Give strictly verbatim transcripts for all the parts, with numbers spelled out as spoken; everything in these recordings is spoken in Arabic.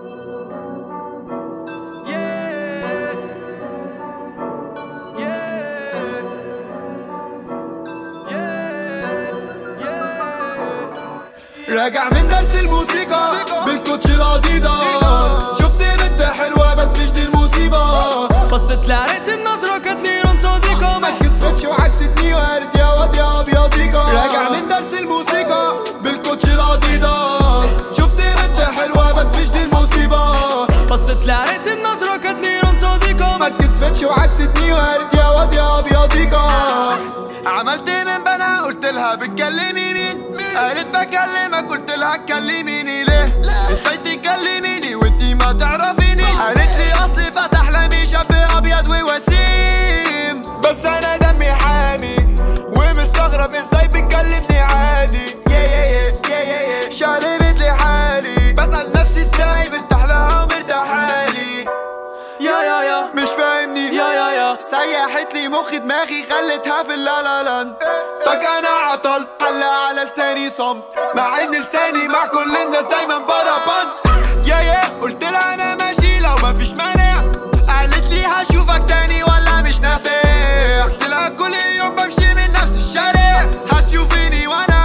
راجع من درس الموسيقى بالكوتش الاديداس، شفت بنت حلوة بس مش دي المصيبة. بصت لقيت النظرة كانت نيران صديقة، ما اتكسفتش وعكستني وقالت يا واد يا ابيضيكا. راجع من درس الموسيقى بالكوتش الاديداس، شفت بنت حلوة بس مش دي المصيبة. بصت لقيت النظرة كانت نيران صديقة، ما اتكسفتش وعكستني وقالت يا واد يا ابيضيكا. عملت من بنا قلت لها بتكلمي مين؟ قالت بكلمك قلت لها تكلميني ليه؟ ازاي تكلميني وانتي ما تعرفيني؟ قالت لي اصلي فتح لمي شاب ابيض ووسيم، بس انا دمي حامي ومستغرب ازاي بتكلمني عادي. يا يا يا يا يا شربت لي حالي، بسأل نفسي ازاي مرتاح لها ومرتاح حالي. يا يا يا مش فاهمني يا يا يا سيحت لي مخي دماغي خلتها في اللالالاند. فجأة انا عطلت حلق على لساني صمت، مع ان لساني مع كل الناس دايما بربان. يا يا قلت لها انا ماشي لو مفيش مانع، قالت لي هشوفك تاني ولا مش نافع. قلت لها كل يوم بمشي من نفس الشارع، هتشوفيني وانا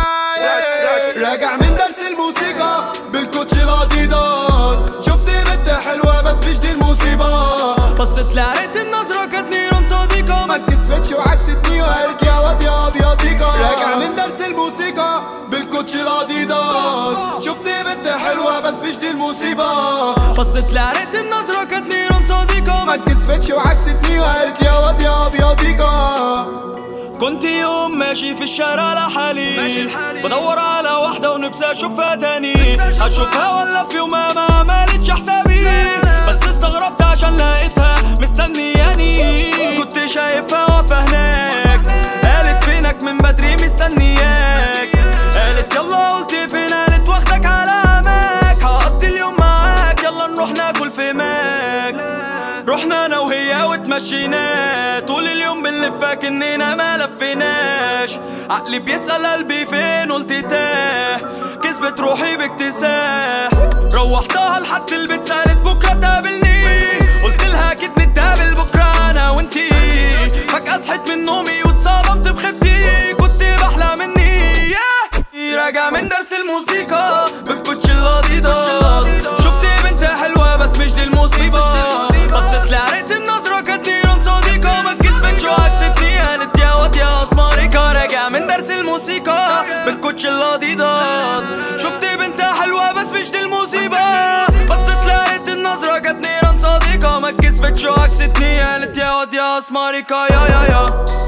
راجع من درس الموسيقى بالكوتش الاديداس، شفت بنت حلوة بس مش دي المصيبة. بصت لقيت النظرة كانت نيران صديقة، ما اتكسفتش وعكستني وقالت يا واد يا ابيضيكا. راجع من درس الموسيقى بالكوتش الاديداس، شفت بنت حلوة بس مش دي المصيبة. بصت لقيت النظرة كانت نيران صديقة، ما اتكسفتش وعكستني وقالت يا واد يا ابيضيكا. كنت يوم ماشي في الشارع لحالي، بدور على واحدة ونفسي اشوفها تاني. هشوفها ولا في يومها ما عملتش حسابي، بس استغربت عشان لقيتها مستنياني. كنت شايفها واقفة هناك، قالت فينك من بدري مستنياك. قالت يلا قلت فين؟ قالت واخدك على عماك، هقضي اليوم معاك يلا نروح ناكل في ماك. رحنا انا وهي واتمشينا طول اليوم بنلف كأننا ما لفيناش. عقلي بيسأل قلبي فين، قلت تاه، كسبت روحي باكتساح. روحتها لحد البيت سألت بكرة تقابلني، قلت لها اكيد نتقابل بكرة انا وانتي. فجأة صحيت من نومي واتصدمت بخيبتي، كنت بحلم مني ياه. راجع من درس الموسيقى بالكوتش الاديداس، شفت بنت حلوة بس مش دي المصيبة. بصت لقيت النظرة كانت نيران صديقة، ما اتكسفتش وعكستني قالت يا واد يا اسمريكا. راجع من درس الموسيقى بالكوتش الاديداس، شفت بنت حلوة بس مش دي المصيبة. بصت لقيت النظرة كانت نيران صديقة، ما اتكسفتش وعكستني قالت يا واد يا اسمريكا. يا يا يا